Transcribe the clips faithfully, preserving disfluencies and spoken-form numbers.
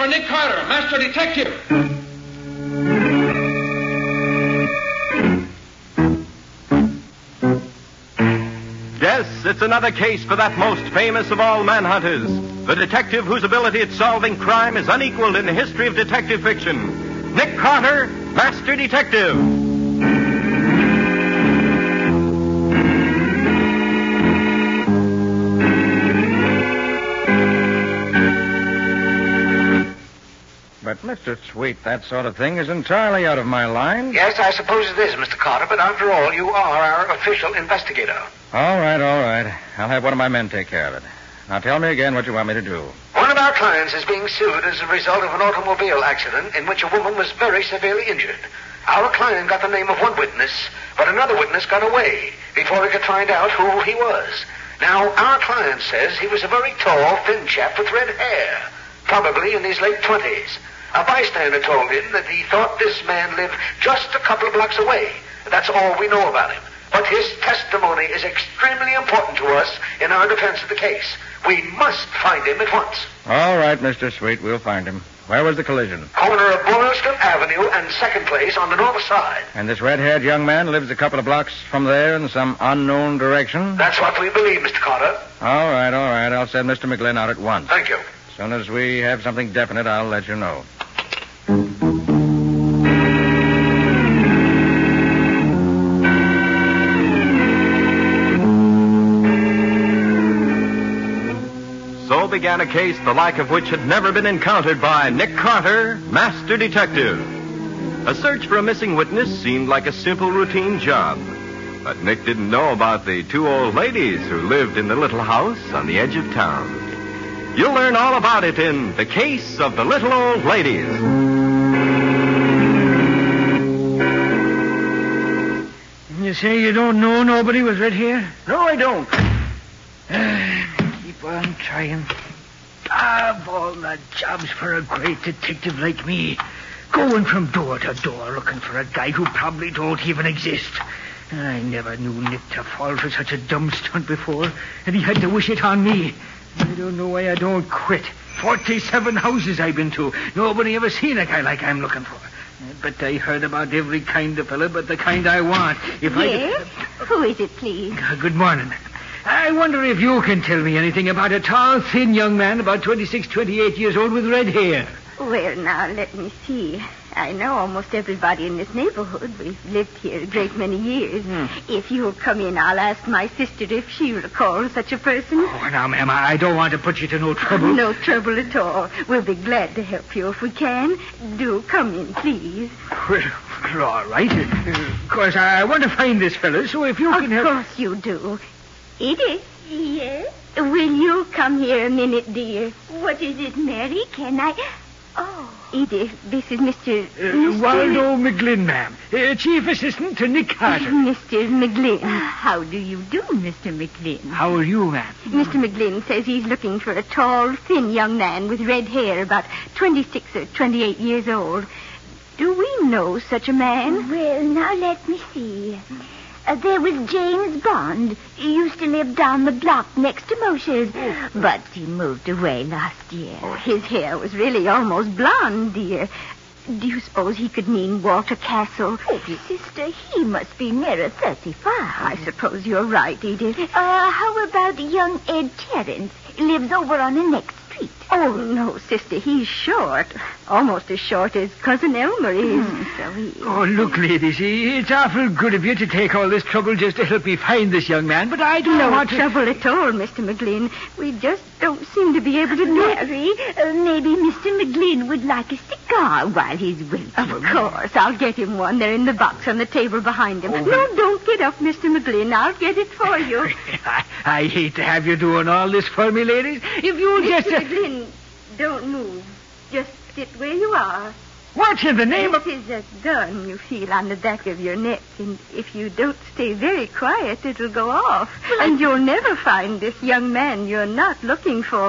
for Nick Carter, Master Detective. Yes, it's another case for that most famous of all manhunters, the detective whose ability at solving crime is unequaled in the history of detective fiction. Nick Carter, Master Detective. But, Mister Sweet, that sort of thing is entirely out of my line. Yes, I suppose it is, Mister Carter, but after all, you are our official investigator. All right, all right. I'll have one of my men take care of it. Now tell me again what you want me to do. One of our clients is being sued as a result of an automobile accident in which a woman was very severely injured. Our client got the name of one witness, but another witness got away before he could find out who he was. Now, our client says he was a very tall, thin chap with red hair, probably in his late twenties. A bystander told him that he thought this man lived just a couple of blocks away. That's all we know about him. But his testimony is extremely important to us in our defense of the case. We must find him at once. All right, Mister Sweet, we'll find him. Where was the collision? Corner of Boylston Avenue and Second Place on the north side. And this red-haired young man lives a couple of blocks from there in some unknown direction? That's what we believe, Mister Carter. All right, all right. I'll send Mister McGlynn out at once. Thank you. As soon as we have something definite, I'll let you know. So began a case the like of which had never been encountered by Nick Carter, Master Detective. A search for a missing witness seemed like a simple routine job. But Nick didn't know about the two old ladies who lived in the little house on the edge of town. You'll learn all about it in The Case of the Little Old Ladies. You say you don't know nobody with red hair? No, I don't. Uh, keep on trying. Of all the jobs for a great detective like me, going from door to door looking for a guy who probably don't even exist. I never knew Nick to fall for such a dumb stunt before, and he had to wish it on me. I don't know why I don't quit. Forty-seven houses I've been to. Nobody ever seen a guy like I'm looking for. But I heard about every kind of fella but the kind I want. If yes? I... Who is it, please? Uh, good morning. I wonder if you can tell me anything about a tall, thin young man about twenty-six, twenty-eight years old with red hair. Well, now, let me see. I know almost everybody in this neighborhood. We've lived here a great many years. Hmm. If you'll come in, I'll ask my sister if she recalls such a person. Oh, now, ma'am, I don't want to put you to no trouble. No trouble at all. We'll be glad to help you if we can. Do come in, please. Well, all right. Of course, I want to find this fellow, so if you of can help... Of course you do. Edith? Yes? Will you come here a minute, dear? What is it, Mary? Can I... Oh. Edith, this is Mister... Uh, Mister Waldo McGlynn, ma'am. Uh, Chief Assistant to Nick Carter. Mister McGlynn. How do you do, Mister McGlynn? How are you, ma'am? Mister McGlynn says he's looking for a tall, thin young man with red hair, about twenty-six or twenty-eight years old. Do we know such a man? Well, now let me see. Uh, there was James Bond. He used to live down the block next to Moshe's, oh. But he moved away last year. Oh, his hair was really almost blonde, dear. Do you suppose he could mean Walter Castle? Oh, sister, he must be nearer thirty-five. I suppose you're right, Edith. Uh, how about young Ed Terrence? He lives over on the next street. Oh, no, sister, he's short. Almost as short as Cousin Elmer is. Mm, so he... Oh, look, ladies, it's awful good of you to take all this trouble just to help me find this young man, but I don't no want to... No trouble at all, Mister McGlynn. We just don't seem to be able to do it. Mary, uh, maybe Mister McGlynn would like a cigar while he's waiting. Of course, I'll get him one. They're in the box on the table behind him. Oh, no, don't get up, Mister McGlynn. I'll get it for you. I, I hate to have you doing all this for me, ladies. If you'll just... Mister McGlynn, don't move. Just sit where you are. What in the name this of... This is a gun you feel on the back of your neck, and if you don't stay very quiet, it'll go off. Well, and I... you'll never find this young man you're not looking for.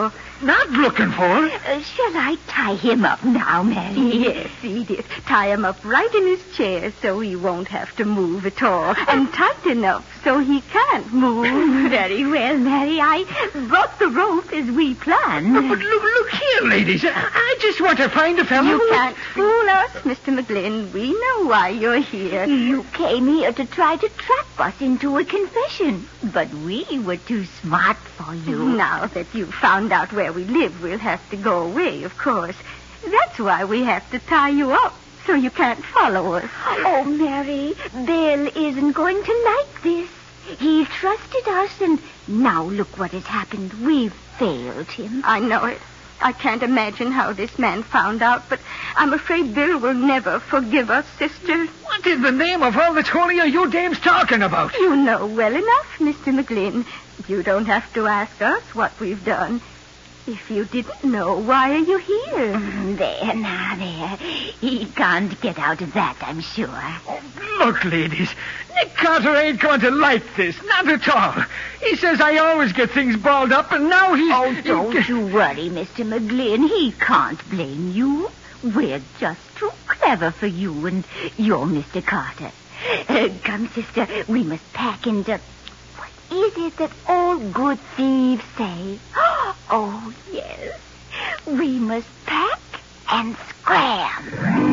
not looking for. Uh, shall I tie him up now, Mary? Yes, Edith. Tie him up right in his chair so he won't have to move at all. And tight enough so he can't move. Very well, Mary. I brought the rope as we planned. But look, look here, ladies. I, I just want to find a fellow You who... can't fool us, Mister McGlynn. We know why you're here. You came here to try to trap us into a confession, but we were too smart for you. Now that you've found out where we live, we'll have to go away, of course. That's why we have to tie you up, so you can't follow us. Oh, Mary, Bill isn't going to like this. He trusted us, and now look what has happened. We've failed him. I know it. I can't imagine how this man found out, but I'm afraid Bill will never forgive us, sister. What in the name of all that's holy are you dames talking about? You know well enough, Mister McGlynn. You don't have to ask us what we've done. If you didn't know, why are you here? There, now, there. He can't get out of that, I'm sure. Oh, look, ladies, Nick Carter ain't going to like this, not at all. He says I always get things balled up, and now he's... Oh, don't you worry, Mister McGlynn. He can't blame you. We're just too clever for you, and you're Mister Carter. Uh, come, sister, we must pack into... Is it that all good thieves say? Oh, yes. We must pack and scram.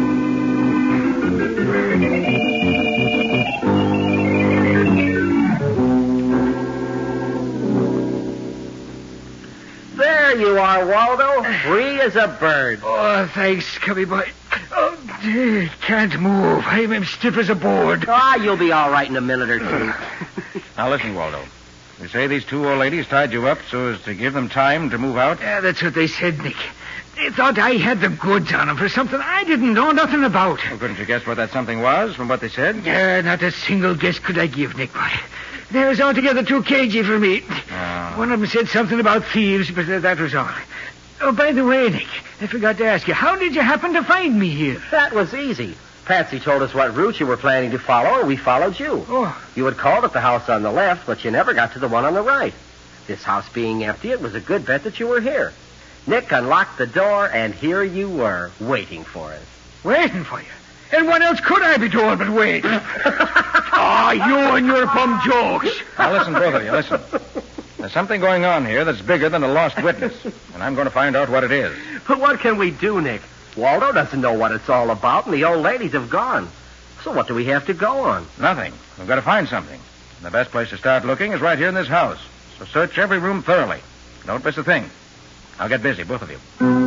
There you are, Waldo. Free as a bird. Oh, thanks, Cubby boy. Oh, dear, can't move. I'm as stiff as a board. Ah, you'll be all right in a minute or two. Now, listen, Waldo. You say these two old ladies tied you up so as to give them time to move out? Yeah, that's what they said, Nick. They thought I had the goods on them for something I didn't know nothing about. Well, couldn't you guess what that something was from what they said? Yeah, not a single guess could I give, Nick boy. They was altogether too cagey for me. Oh. One of them said something about thieves, but that was all. Oh, by the way, Nick, I forgot to ask you, how did you happen to find me here? That was easy. Patsy told us what route you were planning to follow, and we followed you. Oh. You had called at the house on the left, but you never got to the one on the right. This house being empty, it was a good bet that you were here. Nick unlocked the door, and here you were, waiting for us. Waiting for you? And what else could I be doing but wait? Oh, you and your bum jokes. Now, listen, both of you, listen. There's something going on here that's bigger than a lost witness, and I'm going to find out what it is. But what can we do, Nick? Waldo doesn't know what it's all about, and the old ladies have gone. So what do we have to go on? Nothing. We've got to find something. And the best place to start looking is right here in this house. So search every room thoroughly. Don't miss a thing. I'll get busy, both of you.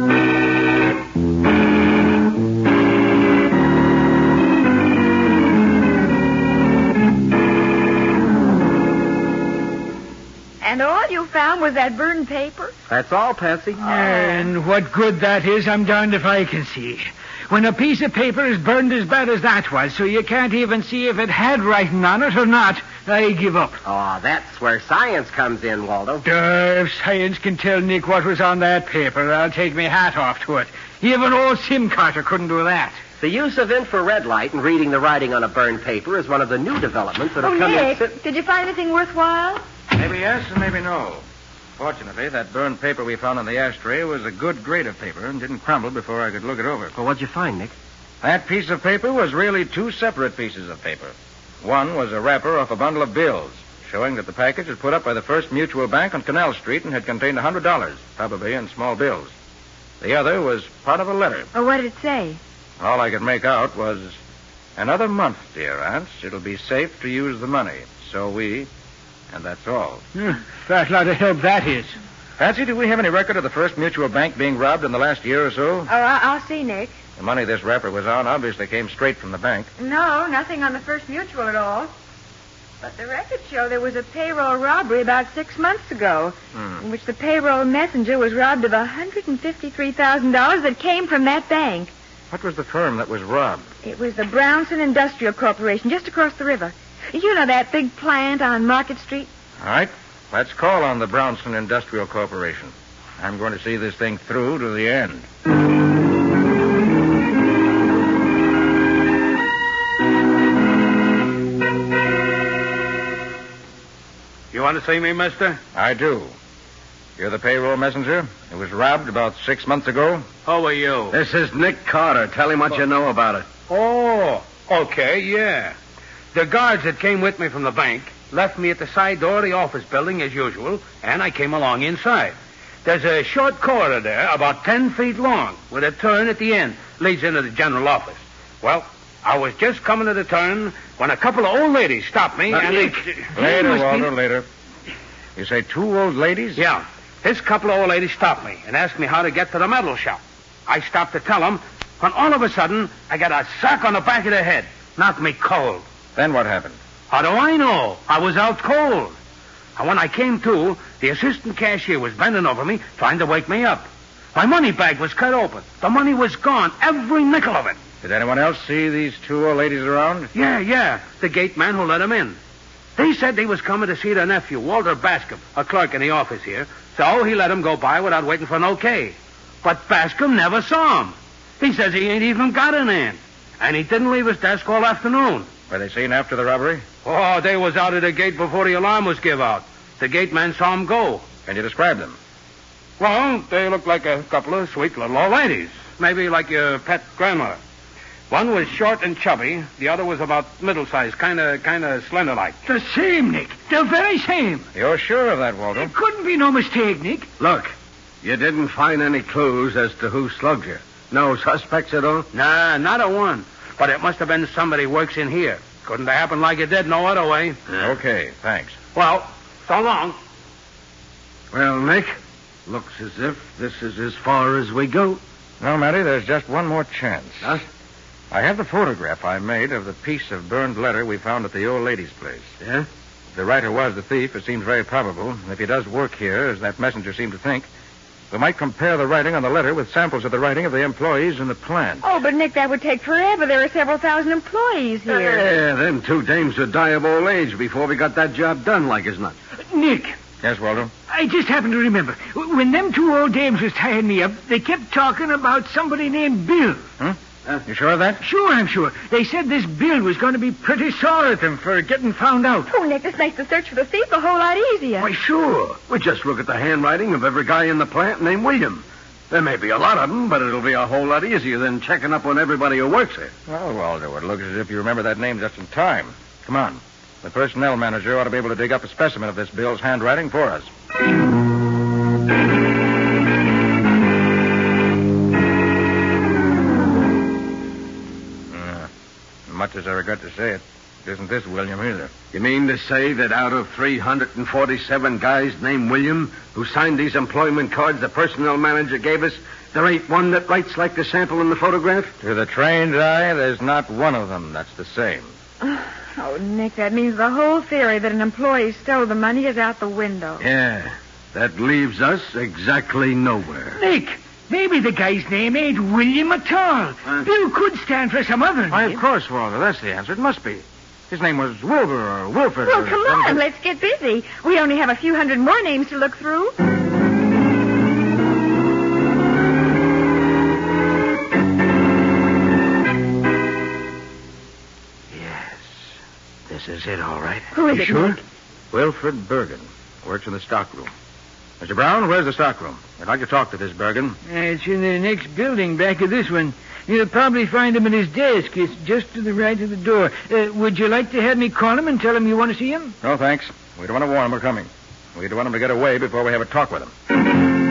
And all you found was that burned paper? That's all, Patsy. And what good that is, I'm darned if I can see. When a piece of paper is burned as bad as that was, so you can't even see if it had writing on it or not, I give up. Oh, that's where science comes in, Waldo. Uh, if science can tell Nick what was on that paper, I'll take my hat off to it. Even old Sim Carter couldn't do that. The use of infrared light and reading the writing on a burned paper is one of the new developments that have Oh, come Nick, in... did you find anything worthwhile? Maybe yes and maybe no. Fortunately, that burned paper we found on the ashtray was a good grade of paper and didn't crumble before I could look it over. Well, what'd you find, Nick? That piece of paper was really two separate pieces of paper. One was a wrapper off a bundle of bills, showing that the package was put up by the First Mutual Bank on Canal Street and had contained one hundred dollars, probably in small bills. The other was part of a letter. Oh, what did it say? All I could make out was, another month, dear aunts. It'll be safe to use the money. So we... And that's all. Hmm, fat lot of help that is. Patsy, do we have any record of the First Mutual Bank being robbed in the last year or so? Oh, I- I'll see, Nick. The money this wrapper was on obviously came straight from the bank. No, nothing on the First Mutual at all. But the records show there was a payroll robbery about six months ago, Hmm. in which the payroll messenger was robbed of one hundred fifty-three thousand dollars that came from that bank. What was the firm that was robbed? It was the Brownson Industrial Corporation, just across the river. You know that big plant on Market Street? All right, let's call on the Brownson Industrial Corporation. I'm going to see this thing through to the end. You want to see me, mister? I do. You're the payroll messenger? It was robbed about six months ago? Who are you? This is Nick Carter. Tell him what you know about it. Oh, okay, yeah. The guards that came with me from the bank left me at the side door of the office building as usual, and I came along inside. There's a short corridor there, about ten feet long, with a turn at the end, leads into the general office. Well, I was just coming to the turn when a couple of old ladies stopped me, and they... Later, Walter, later. You say two old ladies? Yeah. This couple of old ladies stopped me and asked me how to get to the metal shop. I stopped to tell them, when all of a sudden, I got a sock on the back of the head. Knocked me cold. Then what happened? How do I know? I was out cold. And when I came to, the assistant cashier was bending over me, trying to wake me up. My money bag was cut open. The money was gone, every nickel of it. Did anyone else see these two old ladies around? Yeah, yeah, the gate man who let them in. They said they was coming to see their nephew, Walter Bascom, a clerk in the office here. So he let them go by without waiting for an okay. But Bascom never saw him. He says he ain't even got an aunt. And he didn't leave his desk all afternoon. Were they seen after the robbery? Oh, they was out of the gate before the alarm was give out. The gate man saw him go. Can you describe them? Well, they looked like a couple of sweet little old ladies. Maybe like your pet grandmother. One was short and chubby. The other was about middle-sized, kind of kind of slender-like. The same, Nick. The very same. You're sure of that, Walter? There couldn't be no mistake, Nick. Look, you didn't find any clues as to who slugged you. No suspects at all? Nah, not a one. But it must have been somebody who works in here. Couldn't have happened like it did no other way. Yeah. Okay, thanks. Well, so long. Well, Nick, looks as if this is as far as we go. No, Matty, there's just one more chance. Huh? I have the photograph I made of the piece of burned letter we found at the old lady's place. Yeah? If the writer was the thief, it seems very probable. And if he does work here, as that messenger seemed to think, we might compare the writing on the letter with samples of the writing of the employees in the plant. Oh, but, Nick, that would take forever. There are several thousand employees here. Yeah, them two dames would die of old age before we got that job done like as not. Nick, Yes, Walter? I just happened to remember. When them two old dames was tying me up, they kept talking about somebody named Bill. Hmm? Uh, you sure of that? Sure, I'm sure. They said this Bill was going to be pretty sore at them for getting found out. Oh, Nick, this makes the search for the thief a whole lot easier. Why, sure. We just look at the handwriting of every guy in the plant named William. There may be a lot of them, but it'll be a whole lot easier than checking up on everybody who works here. Well, Walter, it looks as if you remember that name just in time. Come on. The personnel manager ought to be able to dig up a specimen of this Bill's handwriting for us. Uh, much as I regret to say it, isn't this William either? You mean to say that out of three hundred forty-seven guys named William who signed these employment cards the personnel manager gave us, there ain't one that writes like the sample in the photograph? To the trained eye, there's not one of them that's the same. Oh, Nick, that means the whole theory that an employee stole the money is out the window. Yeah, that leaves us exactly nowhere. Nick, maybe the guy's name ain't William at all. Huh? Bill could stand for some other Why, name. of course, Walter. That's the answer. It must be. His name was Wilbur or Wilfred. Well, or come something. on, let's get busy. We only have a few hundred more names to look through. This is it, all right. Who is you it, sure? Nick? Wilfred Bergen. Works in the stockroom. Mister Brown, where's the stockroom? I'd like to talk to this Bergen. Uh, it's in the next building back of this one. You'll probably find him at his desk. It's just to the right of the door. Uh, would you like to have me call him and tell him you want to see him? No, thanks. We don't want to warn him we're coming. We don't want him to get away before we have a talk with him.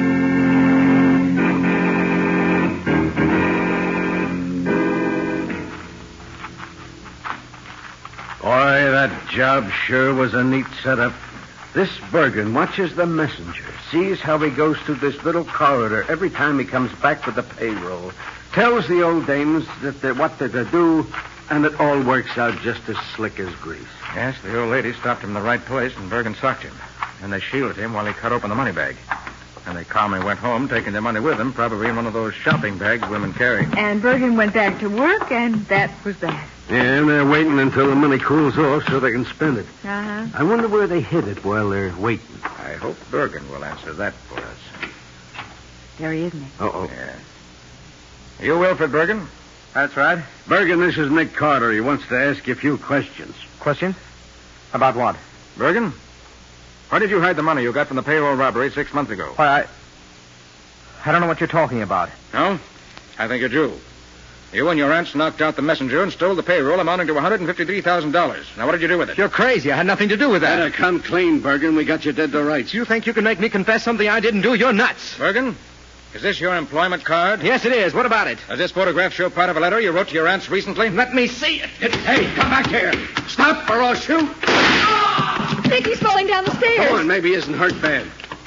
Boy, that job sure was a neat setup. This Bergen watches the messenger, sees how he goes through this little corridor every time he comes back with the payroll, tells the old dames that they're what they're to do, and it all works out just as slick as grease. Yes, the old lady stopped him in the right place, and Bergen socked him. And they shielded him while he cut open the money bag. And they calmly went home, taking their money with them, probably in one of those shopping bags women carry. And Bergen went back to work, and that was that. Yeah, and they're waiting until the money cools off so they can spend it. Uh-huh. I wonder where they hid it while they're waiting. I hope Bergen will answer that for us. There he is, Nick. Uh-oh. Yeah. You Wilfred Bergen? That's right. Bergen, this is Nick Carter. He wants to ask you a few questions. Questions? About what? Bergen? Where did you hide the money you got from the payroll robbery six months ago? Why, I... I don't know what you're talking about. No? I think you're due. You and your aunts knocked out the messenger and stole the payroll amounting to one hundred fifty-three thousand dollars. Now, what did you do with it? You're crazy. I had nothing to do with that. Better come clean, Bergen. We got you dead to rights. You think you can make me confess something I didn't do? You're nuts. Bergen, is this your employment card? Yes, it is. What about it? Does this photograph show part of a letter you wrote to your aunts recently? Let me see it. Hey, come back here. Stop or I'll shoot. Nicky's falling down the stairs. Go on, maybe he isn't hurt bad.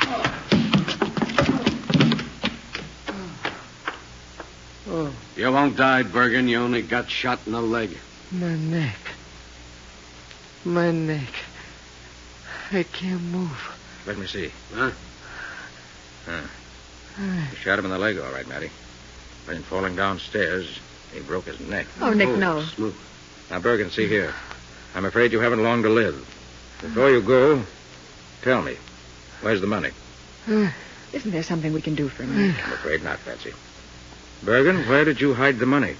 Oh. You won't die, Bergen. You only got shot in the leg. My neck. My neck. I can't move. Let me see. Huh? Huh. You shot him in the leg, all right, Matty. Then falling downstairs, he broke his neck. Oh, Nick, no. Smooth. Now, Bergen, see here. I'm afraid you haven't long to live. Before you go, tell me, where's the money? Isn't there something we can do for him? I'm afraid not, Patsy. Bergen, where did you hide the money?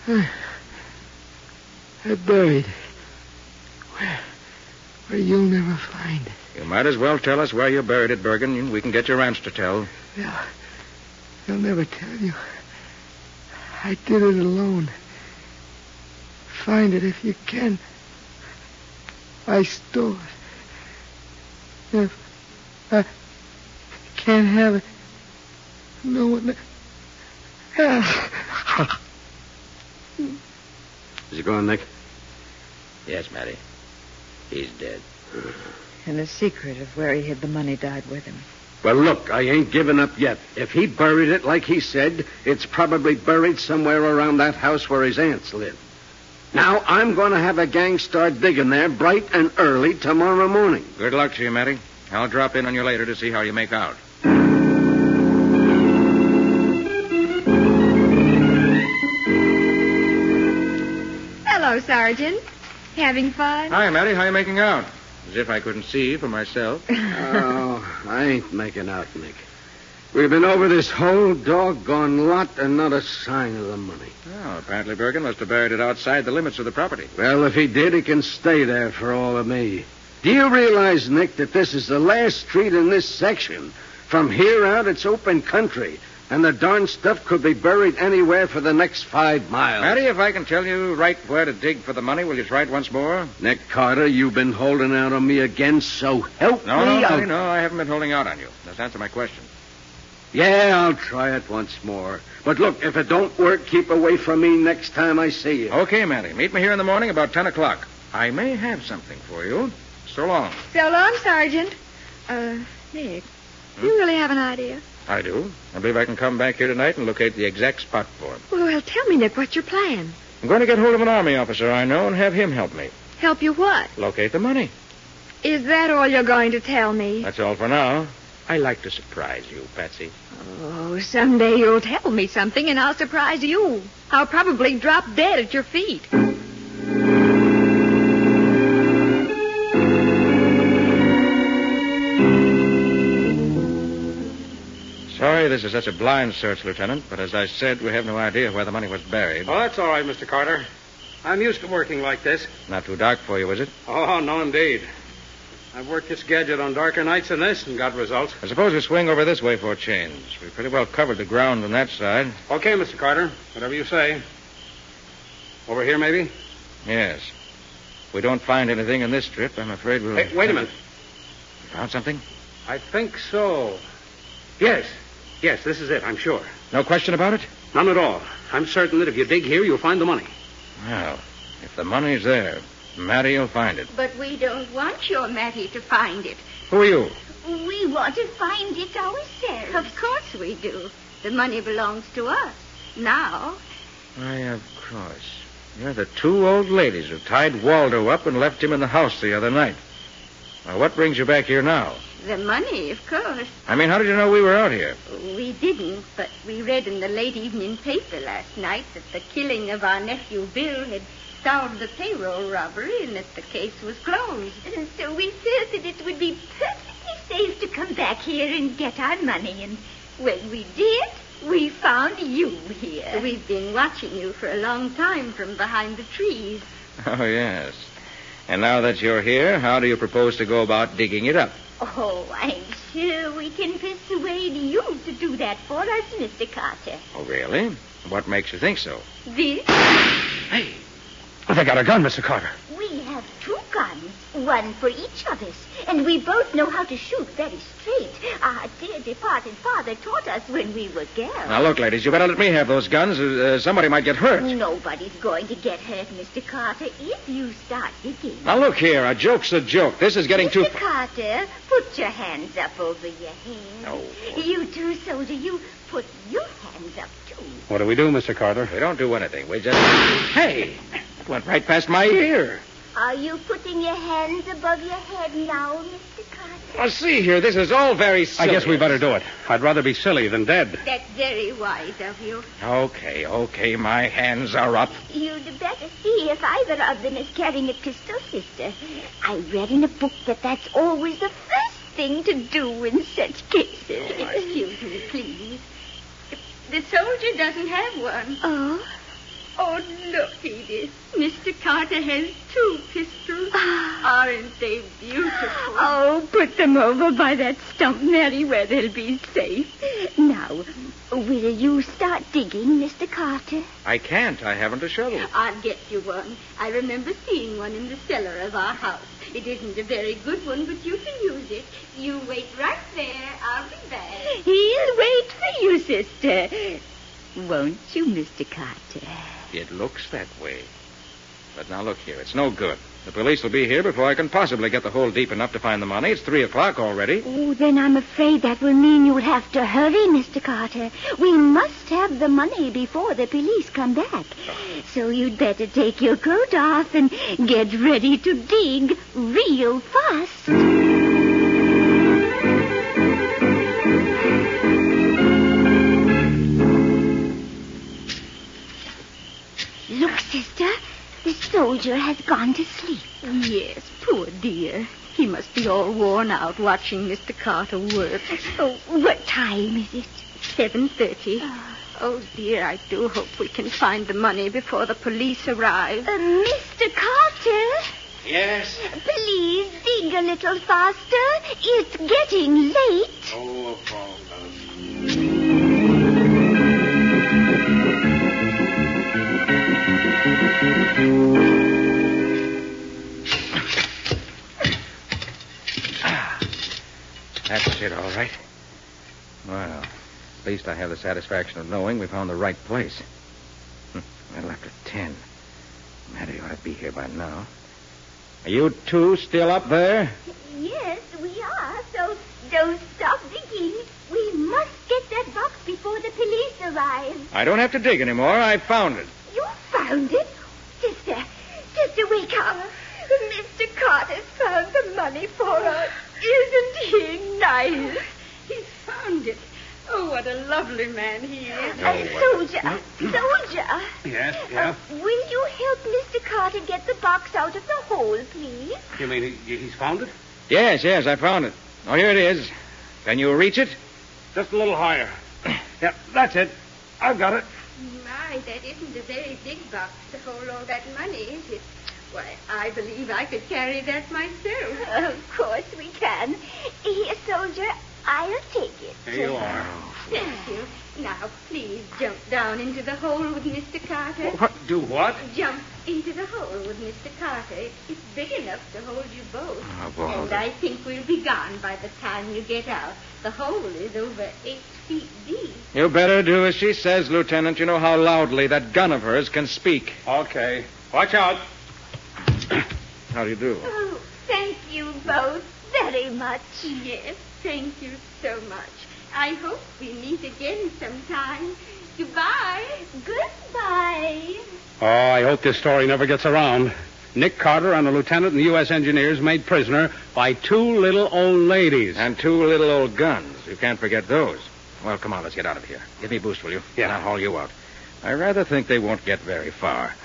I buried it. Where? Where you'll never find it. You might as well tell us where you buried it, Bergen. We can get your aunts to tell. They'll, they'll never tell you. I did it alone. Find it if you can. I stole it. If I can't have it, no one else. Is he gone, Nick? Yes, Matty. He's dead. And the secret of where he hid the money died with him. Well, look, I ain't given up yet. If he buried it like he said, it's probably buried somewhere around that house where his aunts live. Now, I'm going to have a gang start digging there bright and early tomorrow morning. Good luck to you, Matty. I'll drop in on you later to see how you make out. Hello, Sergeant. Having fun? Hi, Matty. How you making out? As if I couldn't see for myself. Oh, I ain't making out, Nick. We've been over this whole doggone lot and not a sign of the money. Oh, apparently Bergen must have buried it outside the limits of the property. Well, if he did, he can stay there for all of me. Do you realize, Nick, that this is the last street in this section? From here out, it's open country, and the darn stuff could be buried anywhere for the next five miles. Matty, if I can tell you right where to dig for the money, will you try it once more? Nick Carter, you've been holding out on me again, so help No, me. no, I'll- Matty, no, I haven't been holding out on you. Just answer my question. Yeah, I'll try it once more. But look, if it don't work, keep away from me next time I see you. Okay, Matty. Meet me here in the morning about ten o'clock. I may have something for you. So long. So long, Sergeant. Uh, Nick, Hmm? you really have an idea? I do. I believe I can come back here tonight and locate the exact spot for him. Well, well, tell me, Nick, what's your plan? I'm going to get hold of an army officer I know and have him help me. Help you what? Locate the money. Is that all you're going to tell me? That's all for now. I like to surprise you, Patsy. Oh, someday you'll tell me something and I'll surprise you. I'll probably drop dead at your feet. Sorry this is such a blind search, Lieutenant, but as I said, we have no idea where the money was buried. Oh, that's all right, Mister Carter. I'm used to working like this. Not too dark for you, is it? Oh, no, indeed. I've worked this gadget on darker nights than this and got results. I suppose we swing over this way for a change. We've pretty well covered the ground on that side. Okay, Mister Carter. Whatever you say. Over here, maybe? Yes. If we don't find anything in this strip, I'm afraid we'll... Hey, wait a minute. You found something? I think so. Yes. Yes, this is it, I'm sure. No question about it? None at all. I'm certain that if you dig here, you'll find the money. Well, if the money's there, Matty will find it. But we don't want your Matty to find it. Who are you? We want to find it ourselves. Of course we do. The money belongs to us. Now. Why, of course. You're the two old ladies who tied Waldo up and left him in the house the other night. Well, what brings you back here now? The money, of course. I mean, how did you know we were out here? We didn't, but we read in the late evening paper last night that the killing of our nephew Bill had solved the payroll robbery and that the case was closed. And so we felt that it would be perfectly safe to come back here and get our money. And when we did, we found you here. We've been watching you for a long time from behind the trees. Oh, yes. And now that you're here, how do you propose to go about digging it up? Oh, I'm sure we can persuade you to do that for us, Mister Carter. Oh, really? What makes you think so? This? Hey, they got a gun, Mister Carter. We have two guns, one for each of us, and we both know how to shoot very straight. Our dear departed father taught us when we were girls. Now, look, ladies, you better let me have those guns. Uh, somebody might get hurt. Nobody's going to get hurt, Mister Carter, if you start digging. Now, look here. A joke's a joke. This is getting Mister too... Carter, put your hands up over your head. No. You too, soldier, you put your hands up, too. What do we do, Mister Carter? We don't do anything. We just... Hey! It went right past my ear. Are you putting your hands above your head now, Mister Carter? Now, see here. This is all very silly. I guess we better do it. I'd rather be silly than dead. That's very wise of you. Okay, okay. My hands are up. You'd better see if either of them is carrying a pistol, sister. I read in a book that that's always the first thing to do in such cases. Excuse me, please. The soldier doesn't have one. Oh? Oh, look, Edith. Mister Carter has two pistols. Aren't they beautiful? Oh, put them over by that stump, Mary, where they'll be safe. Now, will you start digging, Mister Carter? I can't. I haven't a shovel. I'll get you one. I remember seeing one in the cellar of our house. It isn't a very good one, but you can use it. You wait right there. I'll be back. He'll wait for you, sister. Won't you, Mister Carter? It looks that way. But now, look here. It's no good. The police will be here before I can possibly get the hole deep enough to find the money. It's three o'clock already. Oh, then I'm afraid that will mean you'll have to hurry, Mister Carter. We must have the money before the police come back. So you'd better take your coat off and get ready to dig real fast. Look, sister. The soldier has gone to sleep. Yes, poor dear. He must be all worn out watching Mister Carter work. Oh, what time is it? seven thirty. Oh, dear, I do hope we can find the money before the police arrive. Uh, Mister Carter? Yes? Please dig a little faster. It's getting late. Oh, oh, That's it, all right. Well, at least I have the satisfaction of knowing we found the right place. Well, after ten. Matty ought to be here by now. Are you two still up there? Yes, we are. So don't stop digging. We must get that box before the police arrive. I don't have to dig anymore. I found it. You found it? Sister, sister, wake up. Mister Carter's found the money for us. Isn't he nice? He's found it. Oh, what a lovely man he is. Uh, soldier, soldier. Yes, yeah? Uh, will you help Mister Carter get the box out of the hole, please? You mean he, he's found it? Yes, yes, I found it. Oh, here it is. Can you reach it? Just a little higher. Yeah, that's it. I've got it. My, that isn't a very big box to hold all that money, is it? Why, I believe I could carry that myself. Of course we can. Here, soldier, I'll take it. Here you are. Thank you. Now, please jump down into the hole with Mister Carter. What? Do what? Jump into the hole with Mister Carter. It's big enough to hold you both. Oh, boy. And I think we'll be gone by the time you get out. The hole is over eight feet deep. You better do as she says, Lieutenant. You know how loudly that gun of hers can speak. Okay. Watch out. How do you do? Oh, thank you both very much. Yes, thank you so much. I hope we meet again sometime. Goodbye. Goodbye. Oh, I hope this story never gets around. Nick Carter and a lieutenant in the U S Engineers made prisoner by two little old ladies. And two little old guns. You can't forget those. Well, come on, let's get out of here. Give me a boost, will you? Yeah. And I'll haul you out. I rather think they won't get very far.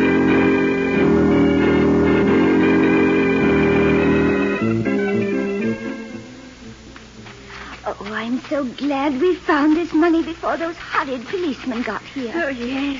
Oh, I'm so glad we found this money before those horrid policemen got here. Oh, yes.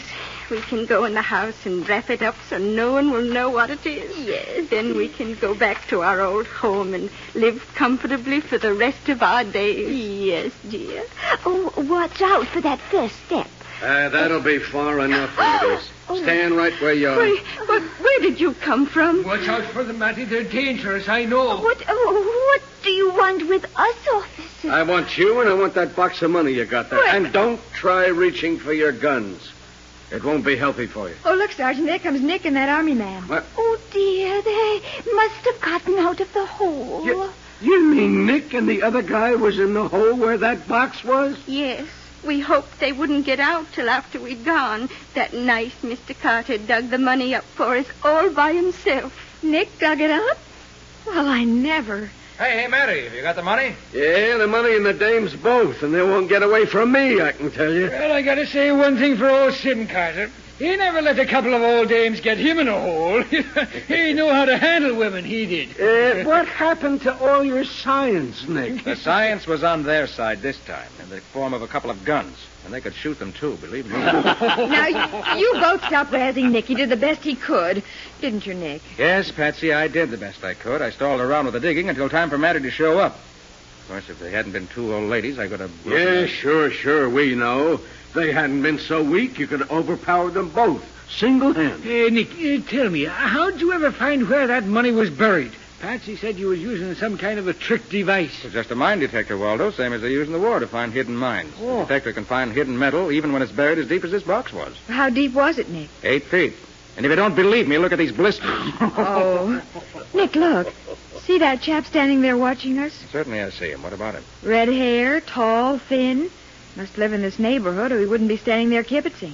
We can go in the house and wrap it up so no one will know what it is. Yes. Then we can go back to our old home and live comfortably for the rest of our days. Yes, dear. Oh, watch out for that first step. Uh, that'll be far enough, ladies. Stand right where you are. Where, where, where did you come from? Watch out for them, Matty. They're dangerous, I know. What, oh, what do you want with us, officer? I want you, and I want that box of money you got there. And don't try reaching for your guns. It won't be healthy for you. Oh, look, Sergeant, there comes Nick and that army man. What? Oh, dear, they must have gotten out of the hole. You, you mean Nick and the other guy was in the hole where that box was? Yes. We hoped they wouldn't get out till after we'd gone. That nice Mister Carter dug the money up for us all by himself. Nick dug it up? Well, I never. Hey, hey, Matty, have you got the money? Yeah, the money and the dames both, and they won't get away from me, I can tell you. Well, I gotta say one thing for old Sim Carter. He never let a couple of old dames get him in a hole. He knew how to handle women, he did. Uh, what happened to all your science, Nick? The science was on their side this time, in the form of a couple of guns. And they could shoot them, too, believe me. Now, you, you both stop razzing Nick. He did the best he could. Didn't you, Nick? Yes, Patsy, I did the best I could. I stalled around with the digging until time for Matty to show up. Of course, if they hadn't been two old ladies, I could have... Yeah, sure, sure, we know. If they hadn't been so weak, you could have overpowered them both, single-handed. Hey, Nick, uh, tell me, how'd you ever find where that money was buried? Patsy said you was using some kind of a trick device. It's just a mine detector, Waldo, same as they use in the war to find hidden mines. Oh. The detector can find hidden metal even when it's buried as deep as this box was. How deep was it, Nick? Eight feet. And if you don't believe me, look at these blisters. Oh. Nick, look. See that chap standing there watching us? Certainly I see him. What about him? Red hair, tall, thin. Must live in this neighborhood or he wouldn't be standing there kibitzing.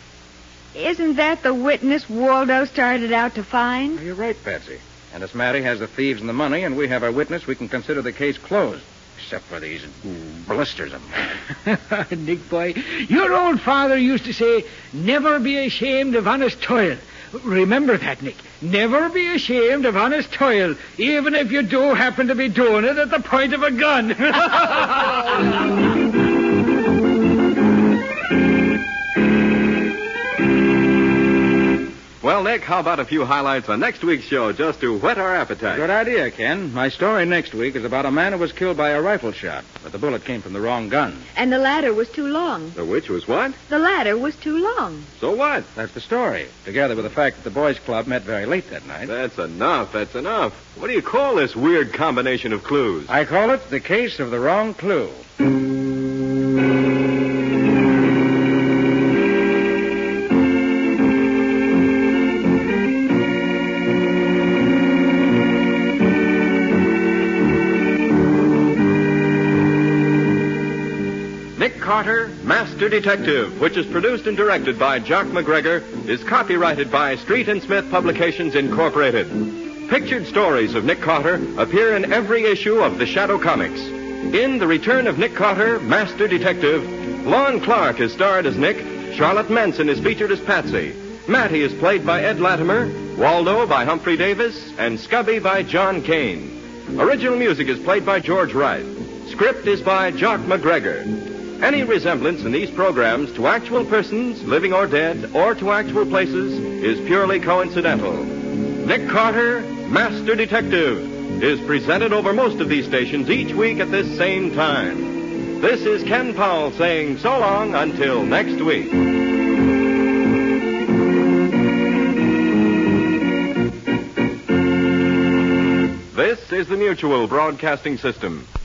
Isn't that the witness Waldo started out to find? You're right, Patsy. And as Matty has the thieves and the money, and we have our witness, we can consider the case closed. Except for these blisters of mine. Nick, boy, your old father used to say, never be ashamed of honest toil. Remember that, Nick. Never be ashamed of honest toil, even if you do happen to be doing it at the point of a gun. Well, Nick, how about a few highlights on next week's show just to whet our appetite? Good idea, Ken. My story next week is about a man who was killed by a rifle shot, but the bullet came from the wrong gun. And the ladder was too long. The which was what? The ladder was too long. So what? That's the story, together with the fact that the boys' club met very late that night. That's enough, that's enough. What do you call this weird combination of clues? I call it the case of the wrong clue. Nick Carter, Master Detective, which is produced and directed by Jock McGregor, is copyrighted by Street and Smith Publications, Incorporated. Pictured stories of Nick Carter appear in every issue of the Shadow Comics. In The Return of Nick Carter, Master Detective, Lon Clark is starred as Nick, Charlotte Manson is featured as Patsy, Matty is played by Ed Latimer, Waldo by Humphrey Davis, and Scubby by John Kane. Original music is played by George Wright. Script is by Jock McGregor. Any resemblance in these programs to actual persons, living or dead, or to actual places is purely coincidental. Nick Carter, Master Detective, is presented over most of these stations each week at this same time. This is Ken Powell saying so long until next week. This is the Mutual Broadcasting System.